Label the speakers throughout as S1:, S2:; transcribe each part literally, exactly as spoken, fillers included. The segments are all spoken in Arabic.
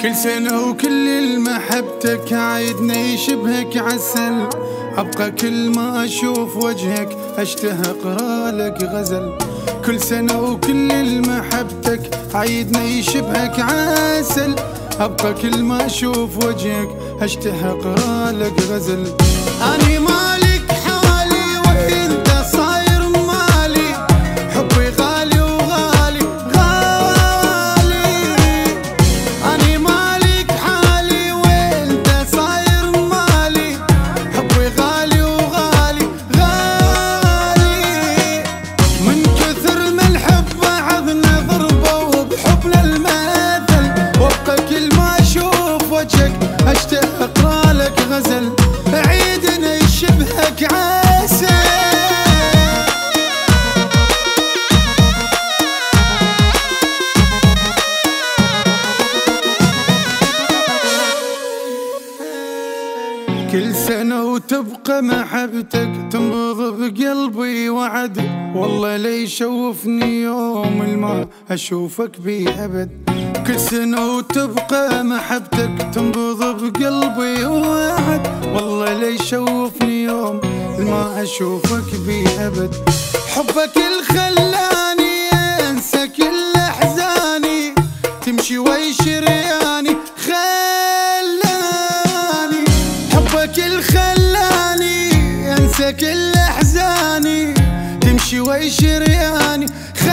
S1: كل سنة وكل المحبتك عايدنا يشبهك عسل. أبقى كل ما أشوف وجهك أشتهى أقرأ لك غزل. كل سنة وكل المحبتك عايدنا يشبهك عسل. أبقى كل ما أشوف وجهك أشتهى أقرأ لك غزل. أني مالك حالي وإنت صاير مالي، حبي غالي وغالي غالي. أني مالك حالي وإنت صاير مالي، حبي غالي وغالي غالي. من كثر ما الحب عظنا ضربة وبحبنا المثل، وابقى كل ما أشوف وجهك أشتهى أقرأ لك غزل. عيدنا يشبهك عسل. كل سنة وتبقى محبتك تنبض بقلبي وعد. والله لا يشوفني يوم الما أشوفك بي أبد. كل سنة وتبقى محبتك تنبض بقلبي وعد. والله لا يشوفني يوم ما أشوفك بي أبد. حبك الخلاني أنسى كل أحزاني، تمشي ويشرياني خلاني. حبك الخلاني أنسى كل أحزاني، تمشي ويشرياني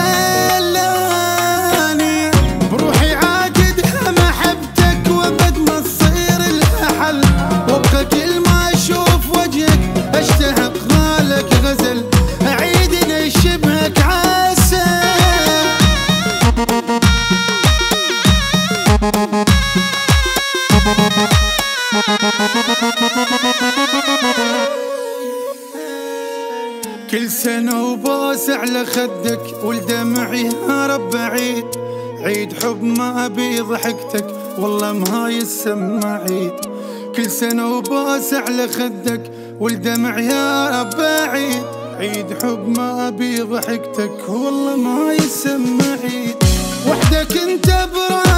S1: خلاني. بروحي عاقدها محبتك وابد ما تصير لها حل، وابقى كل ما اشوف وجهك اشتهى اقرأ لك غزل. عيدنا يشبهك عسل. كل سنة وبوس على خدك والدمع يهرب بعيد. عيد حب ما أبي ضحكتك والله ما يسمى عيد. كل سنة وبوس على خدك والدمع يهرب بعيد. عيد حب ما أبي ضحكتك والله ما يسمى عيد. وحدك انت برا